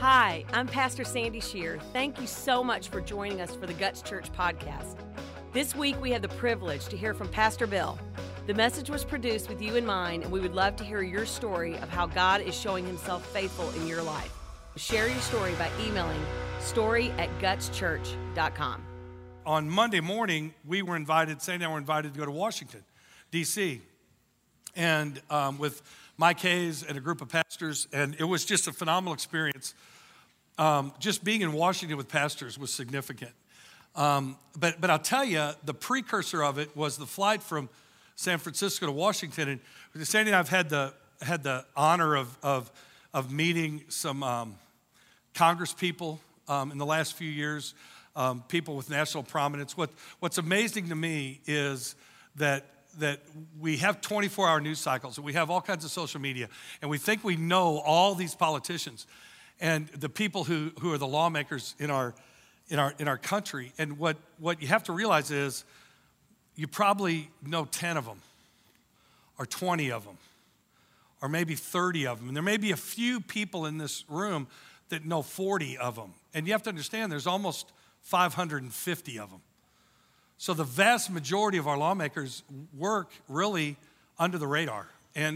Hi, I'm Pastor Sandy Shear. Thank you so much for joining us for the Guts Church podcast. This week we have the privilege to hear from Pastor Bill. The message was produced with you in mind, and we would love to hear your story of how God is showing himself faithful in your life. Share your story by emailing story@gutschurch.com. On Monday morning, Sandy and I were invited to go to Washington, D.C., and with Mike Hayes and a group of pastors, and it was just a phenomenal experience. Just being in Washington with pastors was significant. But I'll tell you, the precursor of it was the flight from San Francisco to Washington. And Sandy and I have had the honor of meeting some Congress people in the last few years, people with national prominence. What's amazing to me is that we have 24-hour news cycles, and we have all kinds of social media, and we think we know all these politicians and the people who are the lawmakers in our country. And what you have to realize is you probably know 10 of them, or 20 of them, or maybe 30 of them. And there may be a few people in this room that know 40 of them. And you have to understand there's almost 550 of them. So the vast majority of our lawmakers work really under the radar. And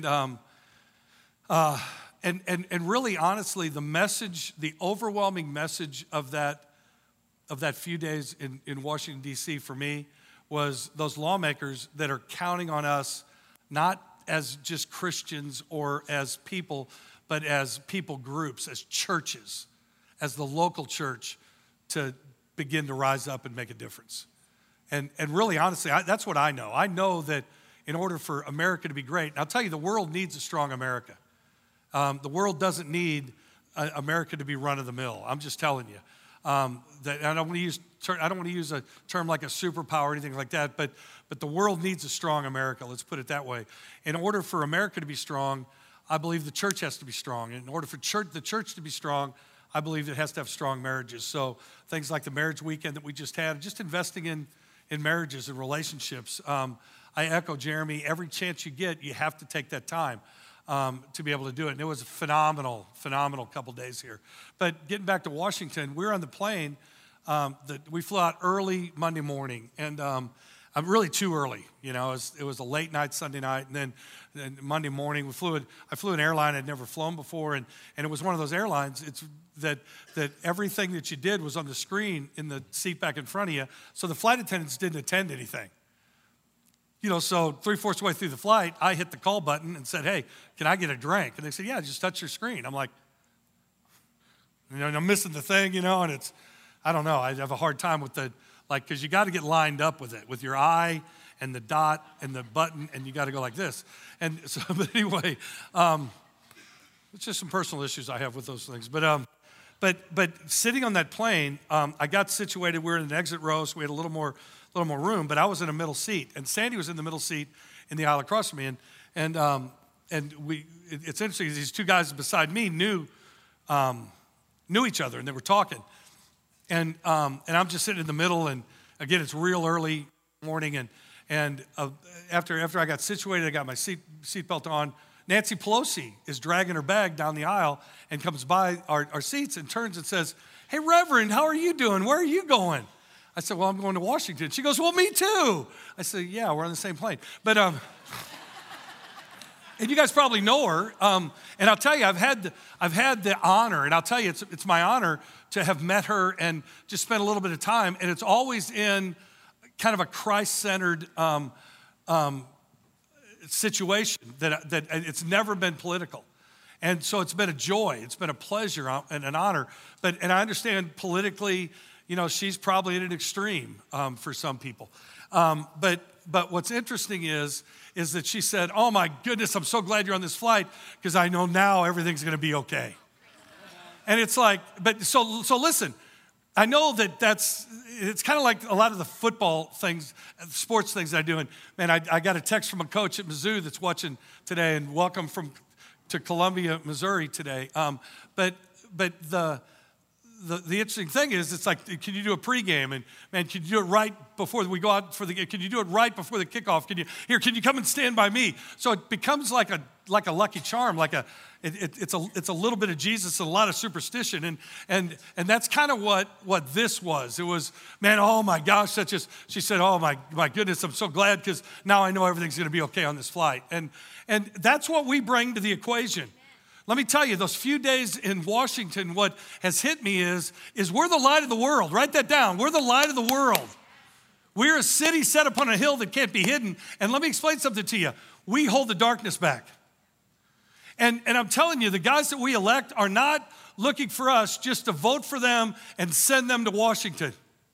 really, honestly, the overwhelming message of that few days in Washington, D.C. for me was those lawmakers that are counting on us, not as just Christians or as people, but as people groups, as churches, as the local church, to begin to rise up and make a difference. And really, honestly, that's what I know. I know that in order for America to be great, and I'll tell you, the world needs a strong America. The world doesn't need America to be run-of-the-mill. I'm just telling you. That I don't want to use a term like a superpower or anything like that, but the world needs a strong America. Let's put it that way. In order for America to be strong, I believe the church has to be strong. And in order for the church to be strong, I believe it has to have strong marriages. So things like the marriage weekend that we just had, just investing in marriages and relationships. I echo Jeremy. Every chance you get, you have to take that time to be able to do it. And it was a phenomenal couple days here. But getting back to Washington, we were on the plane. We flew out early Monday morning, and I'm really too early. You know, it was a late night Sunday night, and then Monday morning I flew an airline I'd never flown before, and it was one of those airlines. It's that everything that you did was on the screen in the seat back in front of you, so the flight attendants didn't attend anything. You know, so 3/4 way through the flight, I hit the call button and said, "Hey, can I get a drink?" And they said, "Yeah, just touch your screen." I'm like, I'm missing the thing, and I don't know. I have a hard time with because you got to get lined up with it, with your eye and the dot and the button, and you got to go like this. And so, but anyway, it's just some personal issues I have with those things. But sitting on that plane, I got situated. We were in an exit row, so we had a little more room, but I was in a middle seat, and Sandy was in the middle seat in the aisle across from me, and it's interesting, these two guys beside me knew each other, and they were talking, and I'm just sitting in the middle, and again, it's real early morning, and after I got situated, I got my seatbelt on. Nancy Pelosi is dragging her bag down the aisle and comes by our seats and turns and says, "Hey, Reverend, how are you doing? Where are you going?" I said, "Well, I'm going to Washington." She goes, "Well, me too." I said, "Yeah, we're on the same plane." But, and you guys probably know her. And I'll tell you, I've had the honor, and I'll tell you, it's my honor to have met her and just spent a little bit of time. And it's always in kind of a Christ-centered situation that it's never been political. And so it's been a joy. It's been a pleasure and an honor. And I understand politically, she's probably at an extreme for some people. But what's interesting is that she said, "Oh my goodness, I'm so glad you're on this flight because I know now everything's going to be okay." And it's like, so listen, I know it's kind of like a lot of the football things, sports things I do. And man, I got a text from a coach at Mizzou that's watching today, and welcome to Columbia, Missouri today. But the interesting thing is, it's like, can you do a pregame? And man, can you do it right before we go out for the game? Can you do it right before the kickoff? Can you come and stand by me? So it becomes like a lucky charm, it's a little bit of Jesus and a lot of superstition. And that's kind of what this was. It was, man, oh my gosh, she said, oh my goodness, I'm so glad because now I know everything's going to be okay on this flight. And that's what we bring to the equation. Let me tell you, those few days in Washington, what has hit me is we're the light of the world. Write that down. We're the light of the world. We're a city set upon a hill that can't be hidden. And let me explain something to you. We hold the darkness back. And I'm telling you, the guys that we elect are not looking for us just to vote for them and send them to Washington.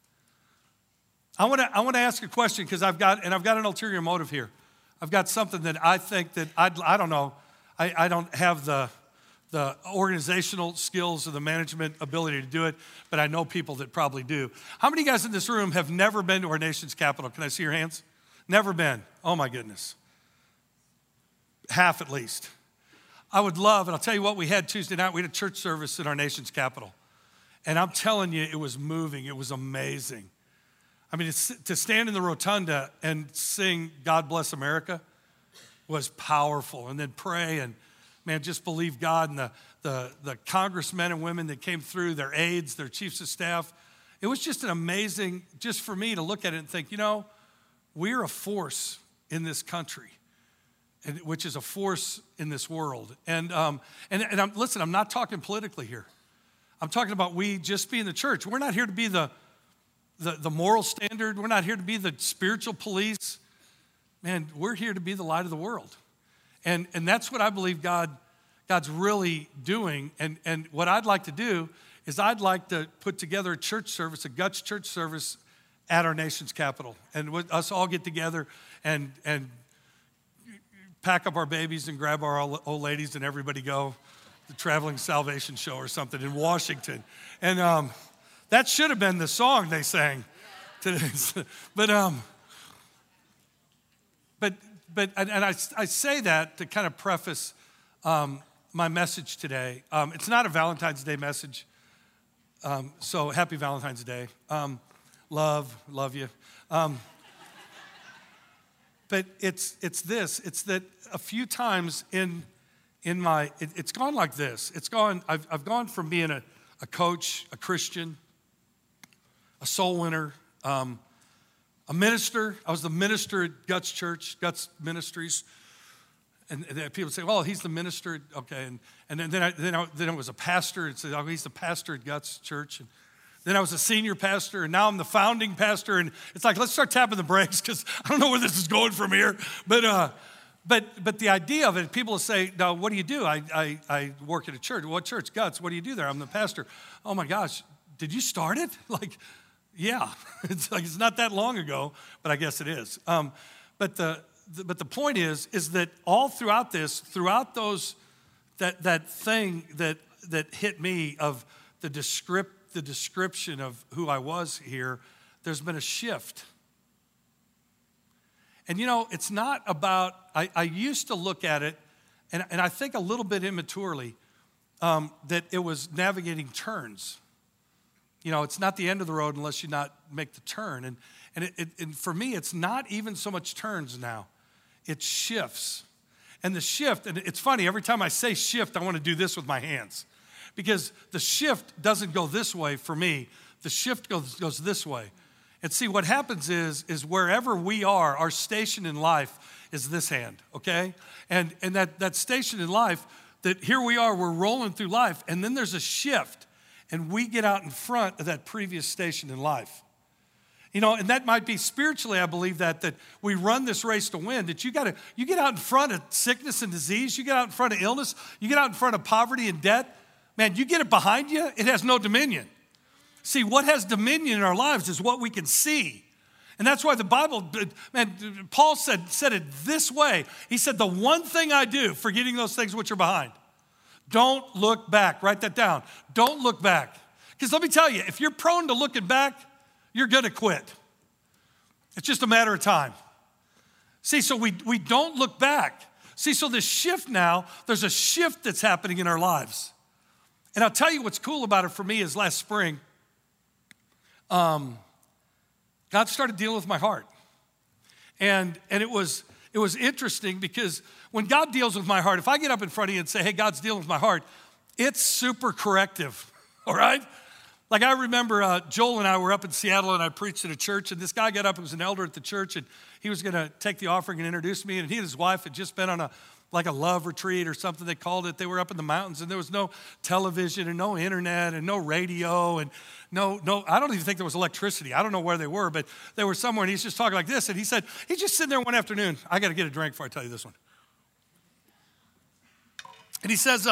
I want to ask a question because I've got an ulterior motive here. I've got something that I think that I don't know. I don't have the organizational skills or the management ability to do it, but I know people that probably do. How many guys in this room have never been to our nation's capital? Can I see your hands? Never been. Oh my goodness. Half at least. I would love, and I'll tell you what we had Tuesday night, we had a church service in our nation's capital. And I'm telling you, it was moving. It was amazing. I mean, to stand in the rotunda and sing God Bless America was powerful. And then pray and, man, just believe God and the congressmen and women that came through, their aides, their chiefs of staff. It was just an amazing, just for me to look at it and think, we're a force in this country, which is a force in this world. And listen, I'm not talking politically here. I'm talking about we just being the church. We're not here to be the moral standard. We're not here to be the spiritual police. Man, we're here to be the light of the world. And that's what I believe God's really doing. And what I'd like to do is I'd like to put together a church service, a Guts church service at our nation's capital. And us all get together and pack up our babies and grab our old ladies and everybody go to the Traveling Salvation Show or something in Washington. And that should have been the song they sang today. But I say that to kind of preface my message today. It's not a Valentine's Day message, so happy Valentine's Day. Love you. But it's that a few times in my, it's gone like this. I've gone from being a coach, a Christian, a soul winner, a minister. I was the minister at Guts Church, Guts Ministries. And people say, well, he's the minister. Okay. And then I was a pastor. And said, oh, he's the pastor at Guts Church. And then I was a senior pastor. And now I'm the founding pastor. And it's like, let's start tapping the brakes because I don't know where this is going from here. But the idea of it, people will say, now, what do you do? I work at a church. What church? Guts. What do you do there? I'm the pastor. Oh, my gosh. Did you start it? Yeah, it's not that long ago, but I guess it is. But the point is that all throughout this, throughout those, that thing that hit me of the description of who I was here, there's been a shift. And it's not about, I used to look at it, and I think a little bit immaturely, that it was navigating turns. It's not the end of the road unless you not make the turn. And for me, it's not even so much turns now. It shifts. And the shift, and it's funny, every time I say shift, I want to do this with my hands. Because the shift doesn't go this way for me. The shift goes this way. And see, what happens is wherever we are, our station in life is this hand, okay? And that station in life, that here we are, we're rolling through life, and then there's a shift. And we get out in front of that previous station in life. And that might be spiritually, I believe that we run this race to win, that you get out in front of sickness and disease, you get out in front of illness, you get out in front of poverty and debt. Man, you get it behind you, it has no dominion. See, what has dominion in our lives is what we can see. And that's why the Bible, man, Paul said it this way. He said, the one thing I do, forgetting those things which are behind. Don't look back. Write that down. Don't look back. Because let me tell you, if you're prone to looking back, you're going to quit. It's just a matter of time. See, so we don't look back. See, so this shift now, there's a shift that's happening in our lives. And I'll tell you what's cool about it for me is last spring, God started dealing with my heart. And it was interesting because when God deals with my heart, if I get up in front of you and say, hey, God's dealing with my heart, it's super corrective, all right? Like I remember Joel and I were up in Seattle and I preached at a church and this guy got up, who was an elder at the church, and he was gonna take the offering and introduce me, and he and his wife had just been on a love retreat or something they called it. They were up in the mountains and there was no television and no internet and no radio and no, I don't even think there was electricity. I don't know where they were, but they were somewhere, and he's just talking like this, and he said, he's just sitting there one afternoon. I gotta get a drink before I tell you this one. And he says,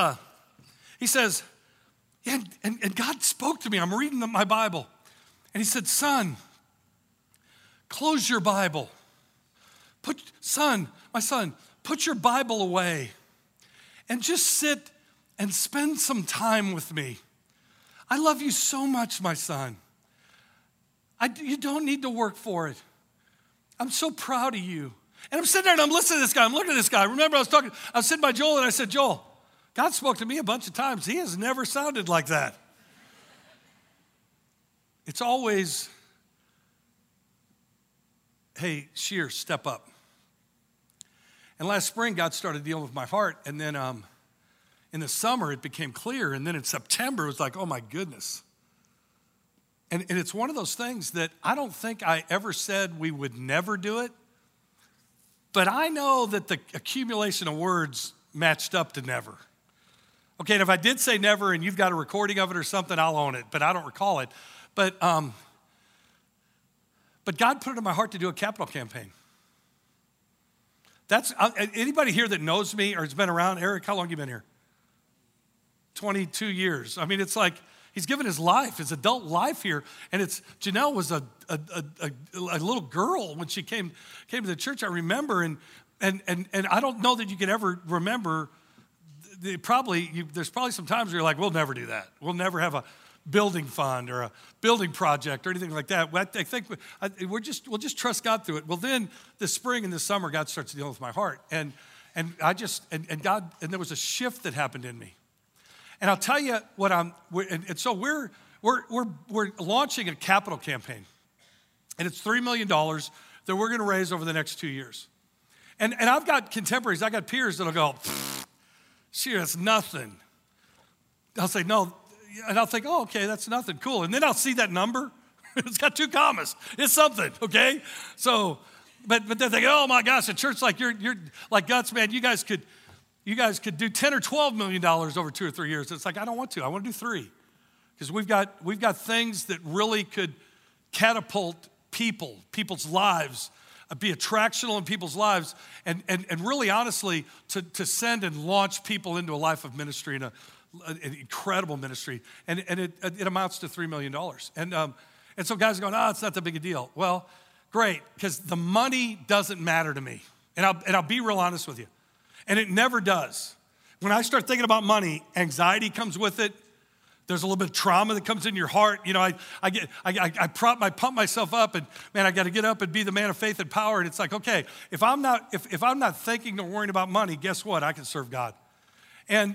and God spoke to me. I'm reading my Bible. And he said, son, close your Bible. My son, put your Bible away and just sit and spend some time with me. I love you so much, my son. You don't need to work for it. I'm so proud of you. And I'm sitting there and I'm listening to this guy. I'm looking at this guy. Remember, I was sitting by Joel and I said, Joel, God spoke to me a bunch of times. He has never sounded like that. It's always, hey, Shear, step up. And last spring, God started dealing with my heart. And then in the summer, it became clear. And then in September, it was like, oh my goodness. And it's one of those things that I don't think I ever said we would never do it. But I know that the accumulation of words matched up to never. Okay, and if I did say never and you've got a recording of it or something, I'll own it, but I don't recall it. But God put it in my heart to do a capital campaign. That's anybody here that knows me or has been around? Eric, how long have you been here? 22 years. I mean, it's like he's given his life, his adult life here. And Janelle was a little girl when she came to the church, I remember. And I don't know that you could ever remember. There's probably some times where you're like, we'll never do that. We'll never have a building fund or a building project or anything like that. I think we'll just trust God through it. Well, then this spring and this summer, God starts dealing with my heart, and there was a shift that happened in me. And I'll tell you what so we're launching a capital campaign, and it's $3 million that we're going to raise over the next 2 years. And I've got contemporaries, I got peers that'll go, sure, that's nothing. I'll say, no, and I'll think, oh, okay, that's nothing, cool. And then I'll see that number. It's got 2 commas. It's something, okay? So, but they're thinking, oh my gosh, a church like you're like Guts, man, you guys could do $10 or $12 million over 2 or 3 years. It's like, I don't want to. I want to do 3. Because we've got things that really could catapult people's lives, be attractional in people's lives, and really honestly to send and launch people into a life of ministry and an incredible ministry. And it amounts to $3 million. And so guys are going, it's not that big a deal. Well, great, because the money doesn't matter to me. And I'll be real honest with you. And it never does. When I start thinking about money, anxiety comes with it. There's a little bit of trauma that comes in your heart. You know, I pump myself up, and man, I got to get up and be the man of faith and power. And it's like, okay, if I'm not thinking or worrying about money, guess what? I can serve God. And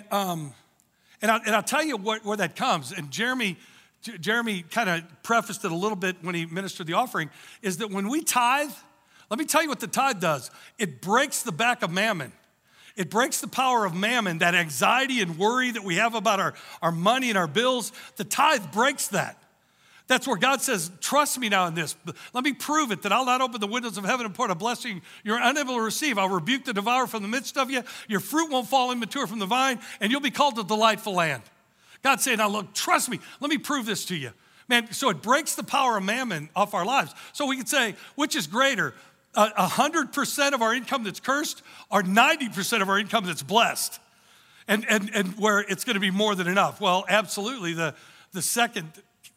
I'll tell you where that comes. And Jeremy kind of prefaced it a little bit when he ministered the offering. Is that when we tithe? Let me tell you what the tithe does. It breaks the back of mammon. It breaks the power of mammon, that anxiety and worry that we have about our money and our bills. The tithe breaks that. That's where God says, trust me now in this. Let me prove it, that I'll not open the windows of heaven and pour a blessing you're unable to receive. I'll rebuke the devourer from the midst of you. Your fruit won't fall immature from the vine, and you'll be called a delightful land. God's saying, now look, trust me. Let me prove this to you. Man, so it breaks the power of mammon off our lives. So we could say, which is greater? 100% of our income that's cursed, or 90% of our income that's blessed, and where it's going to be more than enough. Well, absolutely, the second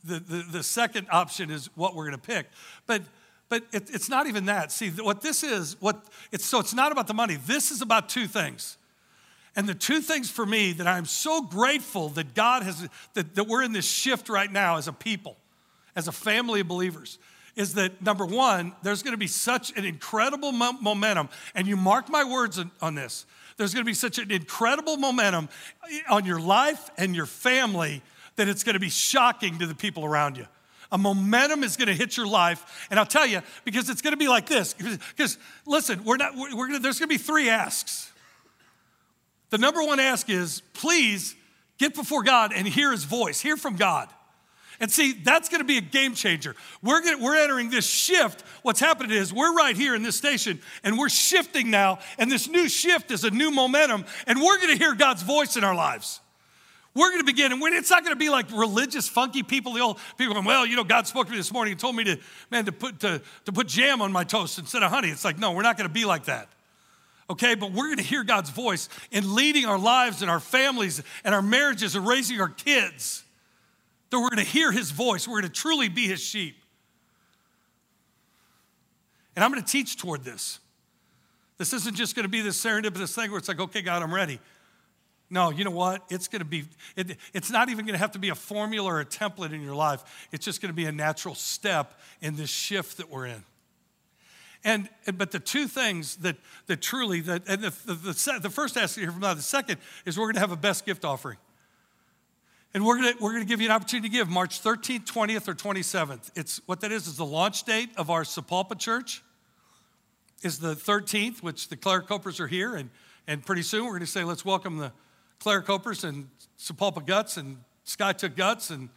option is what we're going to pick. But it's not even that. See, what this is, it's not about the money. This is about 2 things. And the 2 things for me that I'm so grateful that God has, that we're in this shift right now as a people, as a family of believers, is that, number one, there's going to be such an incredible momentum, and you mark my words on this. There's going to be such an incredible momentum on your life and your family that it's going to be shocking to the people around you. A momentum is going to hit your life, and I'll tell you, because it's going to be like this. Because listen, there's going to be 3 asks. The number one ask is, please get before God and hear his voice, hear from God. And see, that's going to be a game changer. We're entering this shift. What's happening is we're right here in this station, and we're shifting now, and this new shift is a new momentum, and we're going to hear God's voice in our lives. We're going to begin, and it's not going to be like religious, funky people. The old people going, well, God spoke to me this morning and told me to put jam on my toast instead of honey. It's like, no, we're not going to be like that. Okay, but we're going to hear God's voice in leading our lives and our families and our marriages and raising our kids. That we're going to hear his voice. We're going to truly be his sheep. And I'm going to teach toward this. This isn't just going to be this serendipitous thing where it's like, okay, God, I'm ready. No, you know what? It's going to be, it's not even going to have to be a formula or a template in your life. It's just going to be a natural step in this shift that we're in. But the 2 things that truly, the first ask here from God, the second is we're going to have a best gift offering. And we're going to give you an opportunity to give March 13th, 20th, or 27th. It's what that is the launch date of our Sapulpa Church is the 13th, which the Claire Copers are here. And pretty soon we're going to say, let's welcome the Claire Copers and Sapulpa Guts and Sky Took Guts. And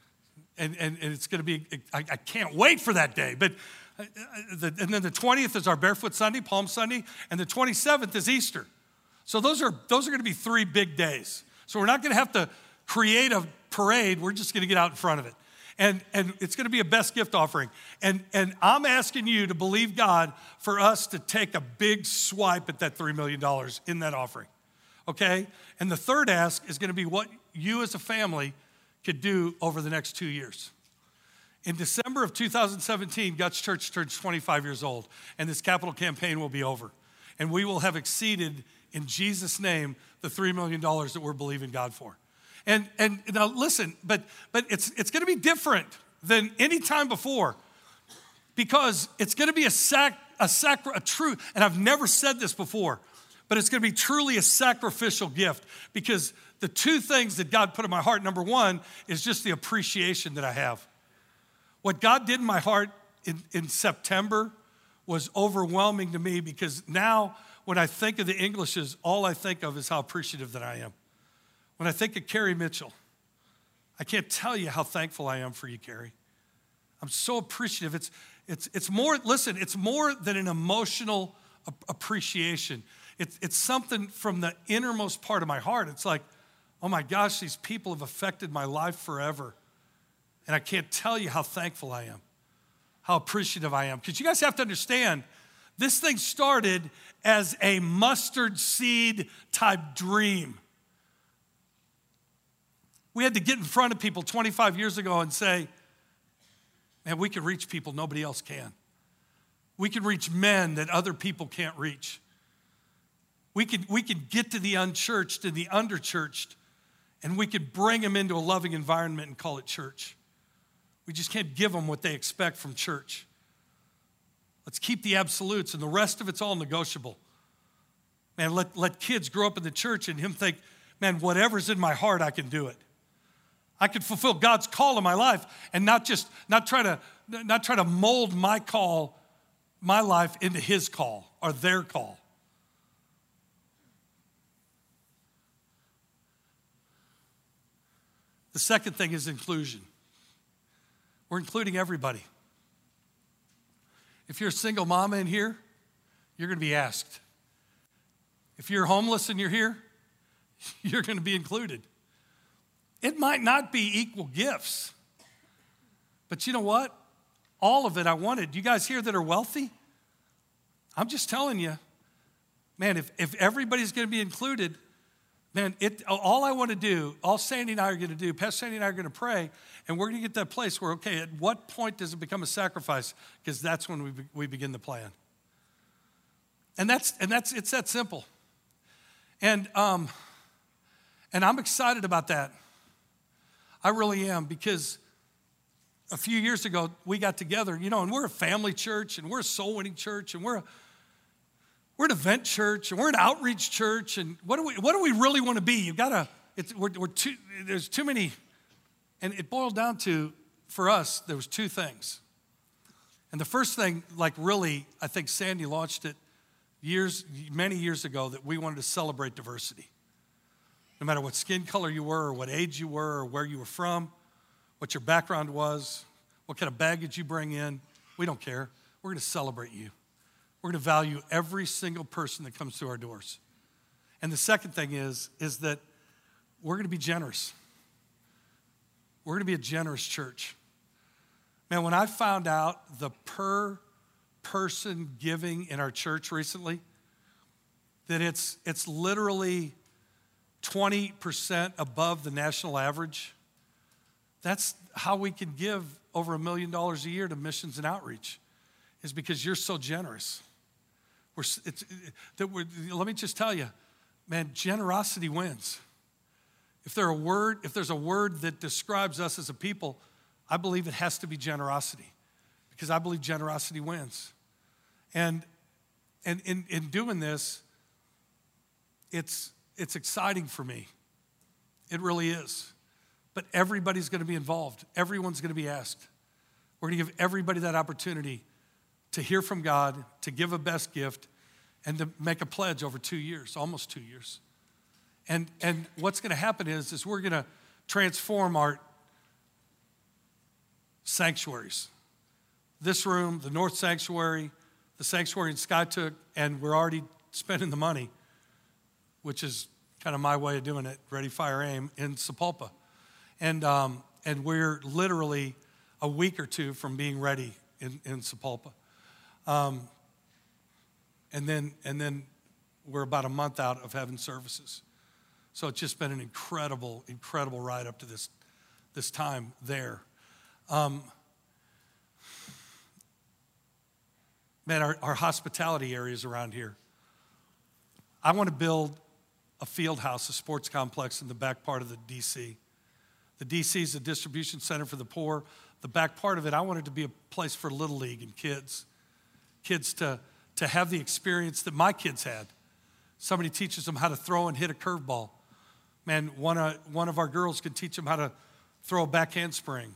it's going to be, I can't wait for that day. But and then the 20th is our Barefoot Sunday, Palm Sunday. And the 27th is Easter. So those are going to be 3 big days. So we're not going to have to create a parade. We're just going to get out in front of it. And it's going to be a best gift offering. And I'm asking you to believe God for us to take a big swipe at that $3 million in that offering. Okay? And the third ask is going to be what you as a family could do over the next 2 years. In December of 2017, Guts Church turns 25 years old, and this capital campaign will be over. And we will have exceeded, in Jesus' name, the $3 million that we're believing God for. And now listen, but it's going to be different than any time before, because it's going to be a true, and I've never said this before, but it's going to be truly a sacrificial gift, because the 2 things that God put in my heart, number one, is just the appreciation that I have. What God did in my heart in September was overwhelming to me, because now when I think of the Englishes, all I think of is how appreciative that I am. When I think of Carrie Mitchell, I can't tell you how thankful I am for you, Carrie. I'm so appreciative. It's more, listen, it's more than an emotional appreciation. It's something from the innermost part of my heart. It's like, oh my gosh, these people have affected my life forever. And I can't tell you how thankful I am, how appreciative I am. Because you guys have to understand, this thing started as a mustard seed type dream. We had to get in front of people 25 years ago and say, man, we can reach people nobody else can. We can reach men that other people can't reach. We can get to the unchurched and the underchurched, and we can bring them into a loving environment and call it church. We just can't give them what they expect from church. Let's keep the absolutes, and the rest of it's all negotiable. Man, let kids grow up in the church and him think, man, whatever's in my heart, I can do it. I can fulfill God's call in my life and not try to mold my call, my life into his call or their call. The second thing is inclusion. We're including everybody. If you're a single mama in here, you're going to be asked. If you're homeless and you're here, you're going to be included. It might not be equal gifts, but you know what? All of it I wanted. You guys here that are wealthy? I'm just telling you, man, if everybody's going to be included, man, all I want to do, all Sandy and I are going to do, Pastor Sandy and I are going to pray, and we're going to get that place where, okay, at what point does it become a sacrifice? Because that's when we begin the plan. And it's that simple. And I'm excited about that. I really am, because a few years ago, we got together, and we're a family church, and we're a soul-winning church, and we're an event church, and we're an outreach church, and what do we really want to be? There's too many, and it boiled down to, for us, there was two things. And the first thing, really, I think Sandy launched it many years ago, that we wanted to celebrate diversity. No matter what skin color you were, or what age you were, or where you were from, what your background was, what kind of baggage you bring in, we don't care. We're going to celebrate you. We're going to value every single person that comes through our doors. And the second thing is that we're going to be generous. We're going to be a generous church. Man, when I found out the per person giving in our church recently, that it's literally 20% above the national average, that's how we can give over $1 million a year to missions and outreach, is because you're so generous. Let me just tell you, man, generosity wins. If there's a word that describes us as a people, I believe it has to be generosity, because I believe generosity wins. And in doing this, it's exciting for me. It really is. But everybody's going to be involved. Everyone's going to be asked. We're going to give everybody that opportunity to hear from God, to give a best gift, and to make a pledge over 2 years, almost 2 years. And what's going to happen is we're going to transform our sanctuaries. This room, the North Sanctuary, the sanctuary in Skiatook, and we're already spending the money, which is kind of my way of doing it, ready, fire, aim, in Sapulpa. And we're literally a week or two from being ready in Sapulpa. And then we're about a month out of having services. So it's just been an incredible, incredible ride up to this time there. Man, our hospitality areas around here. I want to build a field house, a sports complex in the back part of the DC. The DC is a distribution center for the poor. The back part of it, I want it to be a place for Little League and kids to have the experience that my kids had. Somebody teaches them how to throw and hit a curveball. Man, one of our girls can teach them how to throw a back handspring.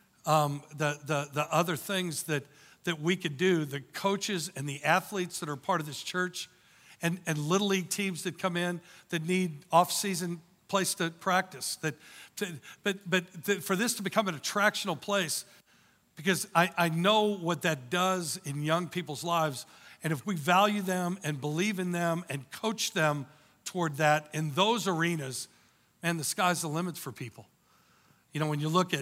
The other things that we could do, the coaches and the athletes that are part of this church, and Little League teams that come in that need off-season place to practice. But for this to become an attractional place, because I know what that does in young people's lives, and if we value them and believe in them and coach them toward that in those arenas, man, the sky's the limit for people. When you look at,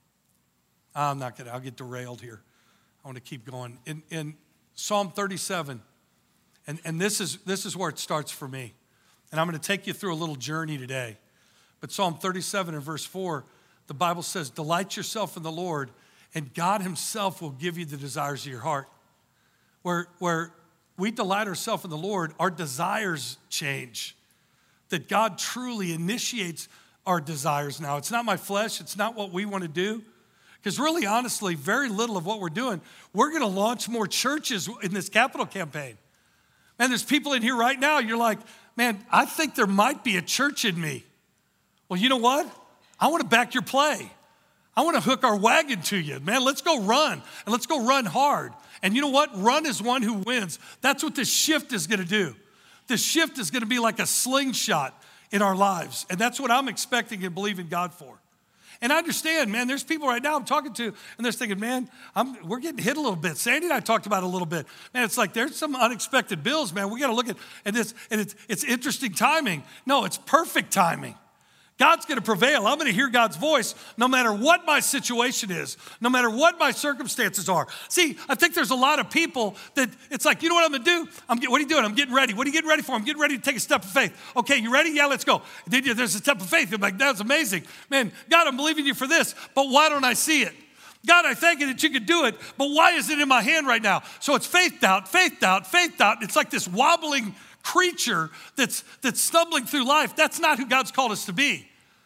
I'll get derailed here. I want to keep going. In Psalm 37, and this is where it starts for me. And I'm going to take you through a little journey today. But Psalm 37 and verse 4, the Bible says, delight yourself in the Lord, and God himself will give you the desires of your heart. Where we delight ourselves in the Lord, our desires change. That God truly initiates our desires now. It's not my flesh. It's not what we want to do. Because really, honestly, very little of what we're doing, we're going to launch more churches in this capital campaign. Man, there's people in here right now, you're like, man, I think there might be a church in me. Well, you know what? I want to back your play. I want to hook our wagon to you. Man, let's go run, and let's go run hard. And you know what? Run is one who wins. That's what this shift is going to do. This shift is going to be like a slingshot in our lives. And that's what I'm expecting and believing God for. And I understand, man, there's people right now I'm talking to, and they're thinking, man, we're getting hit a little bit. Sandy and I talked about it a little bit. Man, it's like there's some unexpected bills, man. We got to look at this, and it's interesting timing. No, it's perfect timing. God's going to prevail. I'm going to hear God's voice no matter what my situation is, no matter what my circumstances are. See, I think there's a lot of people that it's like, you know what I'm going to do? What are you doing? I'm getting ready. What are you getting ready for? I'm getting ready to take a step of faith. Okay, you ready? Yeah, let's go. There's a step of faith. I'm like, that's amazing. Man, God, I'm believing you for this, but why don't I see it? God, I thank you that you could do it, but why is it in my hand right now? So it's faith doubt, faith doubt, faith doubt. It's like this wobbling creature that's stumbling through life. That's not who God's called us to be.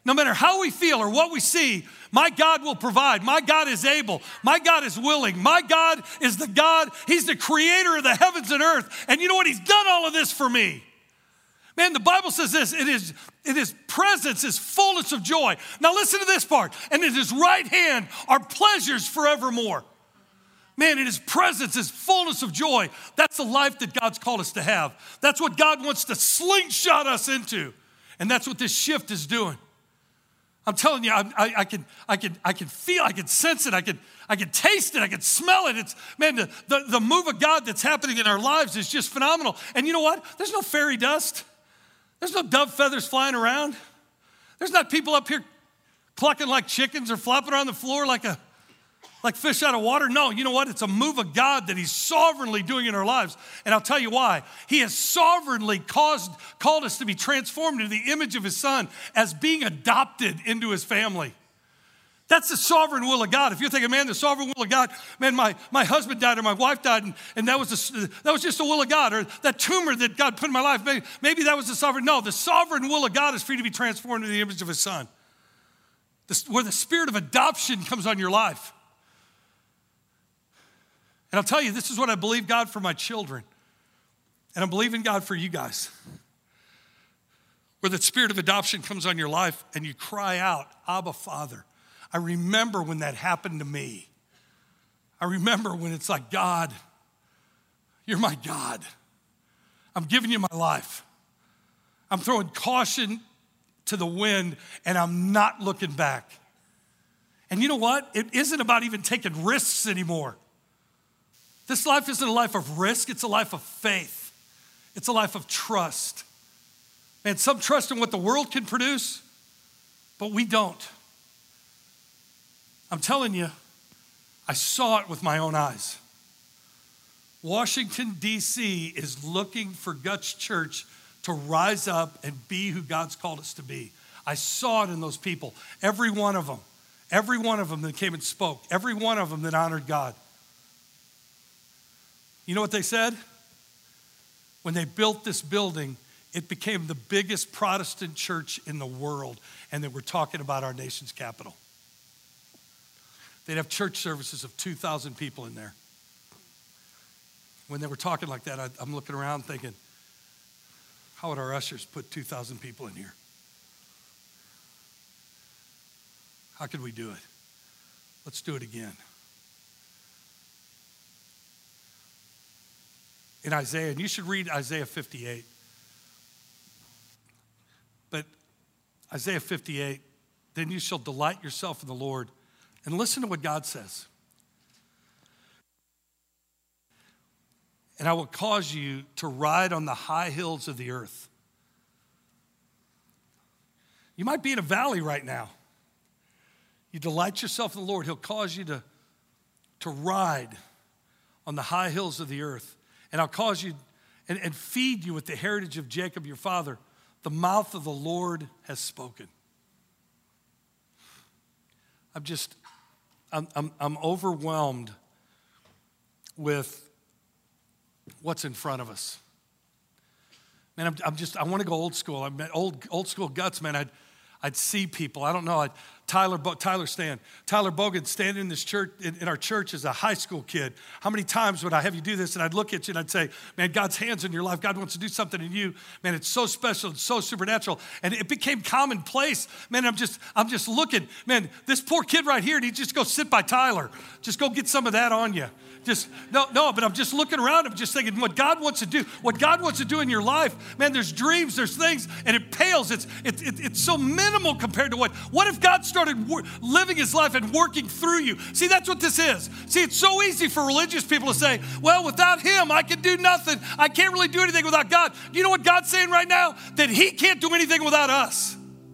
No matter how we feel or what we see, my God will provide. My God is able. My God is willing. My God is the God. He's the creator of the heavens and earth. And you know what? He's done all of this for me. Man, the Bible says this, in his presence is fullness of joy. Now listen to this part. And in his right hand are pleasures forevermore. Man, in his presence is fullness of joy. That's the life that God's called us to have. That's what God wants to slingshot us into. And that's what this shift is doing. I'm telling you, I can feel, I can sense it, I can taste it, I can smell it. It's, man, the move of God that's happening in our lives is just phenomenal. And you know what? There's no fairy dust. There's no dove feathers flying around. There's not people up here clucking like chickens or flopping around the floor like fish out of water. No, you know what? It's a move of God that he's sovereignly doing in our lives. And I'll tell you why. He has sovereignly called us to be transformed into the image of his son as being adopted into his family. That's the sovereign will of God. If you're thinking, man, the sovereign will of God, man, my husband died or my wife died, and that was just the will of God, or that tumor that God put in my life, maybe that was the sovereign. No, the sovereign will of God is for you to be transformed into the image of his son. Where the spirit of adoption comes on your life. And I'll tell you, this is what I believe God for my children. And I'm believing God for you guys. Where the spirit of adoption comes on your life and you cry out, Abba, Father. I remember when that happened to me. I remember when it's like, God, you're my God. I'm giving you my life. I'm throwing caution to the wind and I'm not looking back. And you know what? It isn't about even taking risks anymore. This life isn't a life of risk, it's a life of faith. It's a life of trust. Man, some trust in what the world can produce, but we don't. I'm telling you, I saw it with my own eyes. Washington, D.C. is looking for Guts Church to rise up and be who God's called us to be. I saw it in those people, every one of them that came and spoke, every one of them that honored God. You know what they said? When they built this building, it became the biggest Protestant church in the world, and they were talking about our nation's capital. They'd have church services of 2,000 people in there. When they were talking like that, I'm looking around thinking, how would our ushers put 2,000 people in here? How could we do it? Let's do it again. In Isaiah, and you should read Isaiah 58. But Isaiah 58, then you shall delight yourself in the Lord. And listen to what God says. And I will cause you to ride on the high hills of the earth. You might be in a valley right now. You delight yourself in the Lord. He'll cause you to ride on the high hills of the earth. And I'll cause you and feed you with the heritage of Jacob your father. The mouth of the Lord has spoken. I'm overwhelmed with what's in front of us. Man, I want to go old school. I'm old school Guts, man. I'd see people. I don't know. Tyler Bogan standing in this church, in our church as a high school kid. How many times would I have you do this and I'd look at you and I'd say, man, God's hands in your life. God wants to do something in you. Man, it's so special. It's so supernatural. And it became commonplace. Man, I'm just looking. Man, this poor kid right here, he just go sit by Tyler. Just go get some of that on you. But I'm just looking around. I'm just thinking what God wants to do in your life. Man, there's dreams, there's things, and it pales. It's so minimal compared to what if God started living his life and working through you? See, that's what this is. See, it's so easy for religious people to say, well, without him, I can do nothing. I can't really do anything without God. You know what God's saying right now? That he can't do anything without us.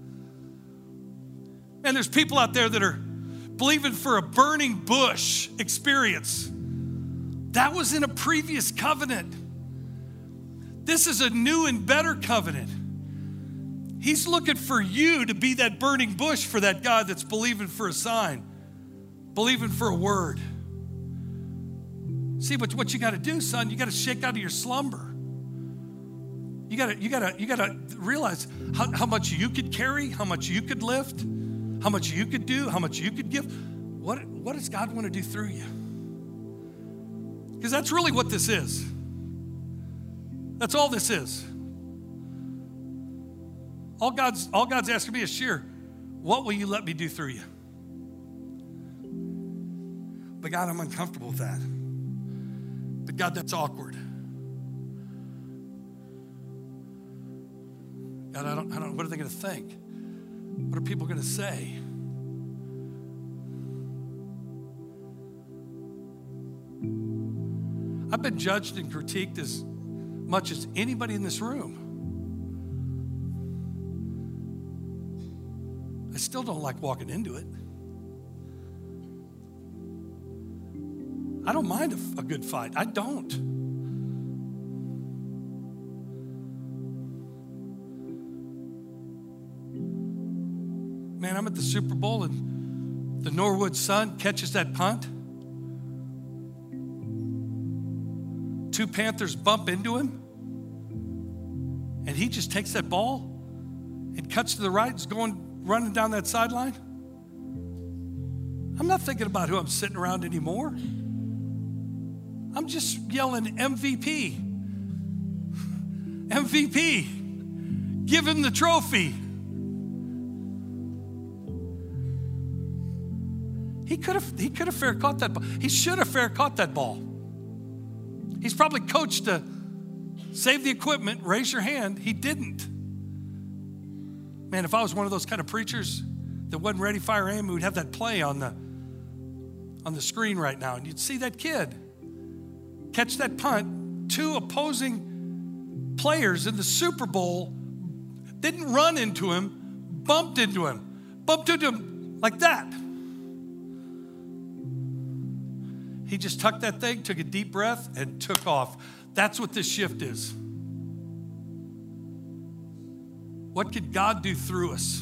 And there's people out there that are believing for a burning bush experience. That was in a previous covenant. This is a new and better covenant. He's looking for you to be that burning bush for that God that's believing for a sign, believing for a word. See, what you got to do, son, you got to shake out of your slumber. You gotta realize how much you could carry, how much you could lift, how much you could do, how much you could give. What does God want to do through you? Because that's really what this is. That's all this is. All God's asking me is, Sheer, what will you let me do through you? But God, I'm uncomfortable with that. But God, that's awkward. God, I don't, what are they going to think? What are people going to say? I've been judged and critiqued as much as anybody in this room. I still don't like walking into it. I don't mind a good fight. I don't. Man, I'm at the Super Bowl and the Norwood Sun catches that punt. 2 Panthers bump into him. And he just takes that ball and cuts to the right, is running down that sideline. I'm not thinking about who I'm sitting around anymore. I'm just yelling MVP. MVP. Give him the trophy. He could have fair caught that ball. He should have fair caught that ball. He's probably coached to save the equipment, raise your hand. He didn't. Man, if I was one of those kind of preachers that wasn't ready, fire, aim, we'd have that play on the screen right now, and you'd see that kid catch that punt. 2 opposing players in the Super Bowl didn't run into him, bumped into him like that. He just tucked that thing, took a deep breath, and took off. That's what this shift is. What could God do through us?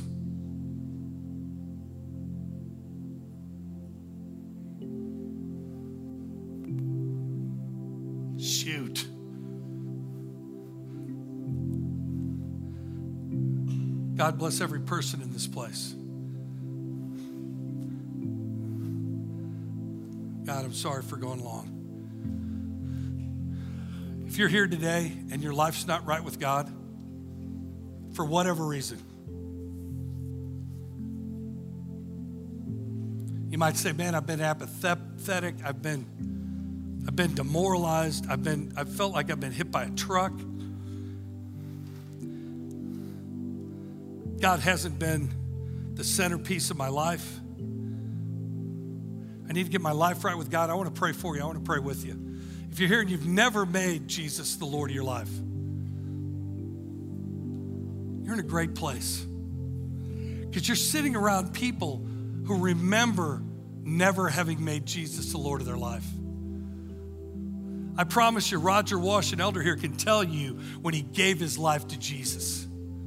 Shoot. God bless every person in this place. God, I'm sorry for going long. If you're here today and your life's not right with God, for whatever reason, you might say, man, I've been apathetic, I've been demoralized, I felt like I've been hit by a truck. God hasn't been the centerpiece of my life. I need to get my life right with God. I want to pray for you. I want to pray with you. If you're here and you've never made Jesus the Lord of your life, you're in a great place. Because you're sitting around people who remember never having made Jesus the Lord of their life. I promise you, Roger Wash, an elder here, can tell you when he gave his life to Jesus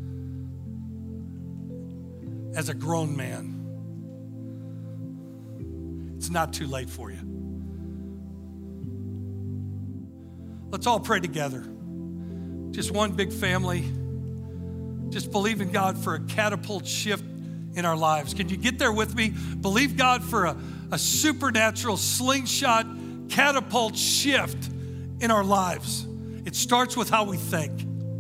as a grown man. It's not too late for you. Let's all pray together. Just one big family. Just believe in God for a catapult shift in our lives. Can you get there with me? Believe God for a supernatural slingshot catapult shift in our lives. It starts with how we think.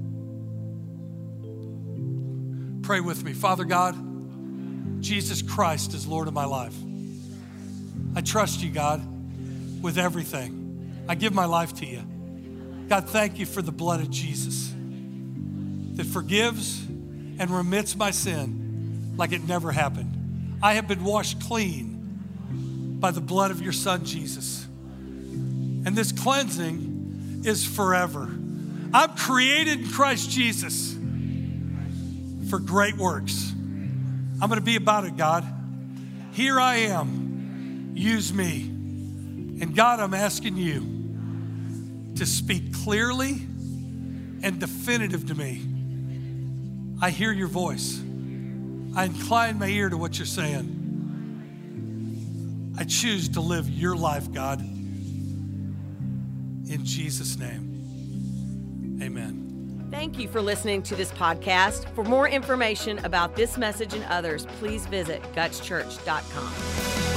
Pray with me. Father God, Jesus Christ is Lord of my life. I trust you, God, with everything. I give my life to you. God, thank you for the blood of Jesus that forgives and remits my sin like it never happened. I have been washed clean by the blood of your Son, Jesus. And this cleansing is forever. I'm created in Christ Jesus for great works. I'm going to be about it, God. Here I am. Use me. And God, I'm asking you to speak clearly and definitive to me. I hear your voice. I incline my ear to what you're saying. I choose to live your life, God. In Jesus' name, amen. Thank you for listening to this podcast. For more information about this message and others, please visit gutschurch.com.